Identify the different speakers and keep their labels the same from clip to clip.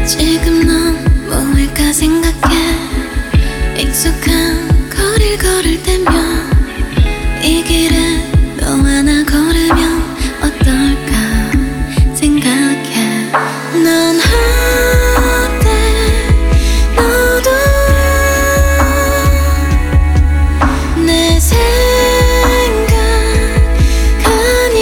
Speaker 1: 지금 넌 뭐일까 생각해. 익숙한 거리를 걸을 때면 이 길을 너와 나 걸으면 어떨까 생각해. 넌 어때? 너도 내 생각하니?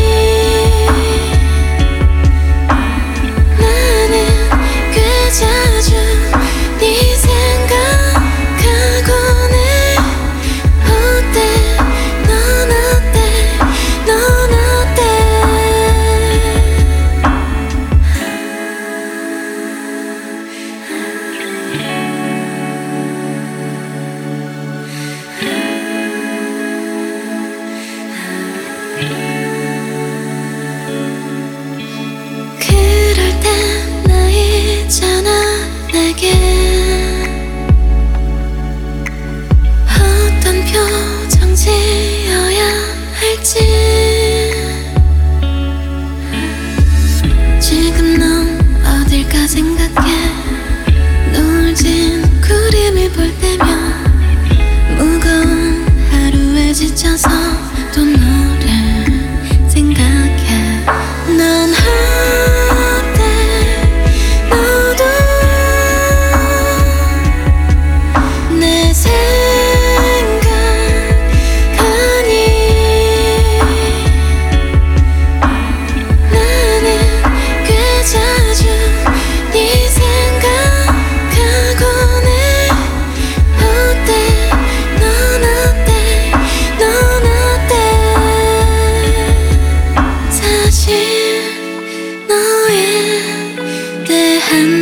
Speaker 1: 나는 꽤 자주 네 생각하곤 해. 어때? 넌 어때? 넌 어때? 그럴 땐 나 있잖아. 내게 어떤 표정 지어야 할지. 지금 넌 어딜까 생각해. 노을 진 구름을 볼 때면 무거운 하루에 지쳐서 또 너를 생각해. 넌 어때? 너도 내 생각하니? 나는 꽤 자주 네 생각하곤 해. 어때? 넌 어때? 넌 어때? 사실 너에 대한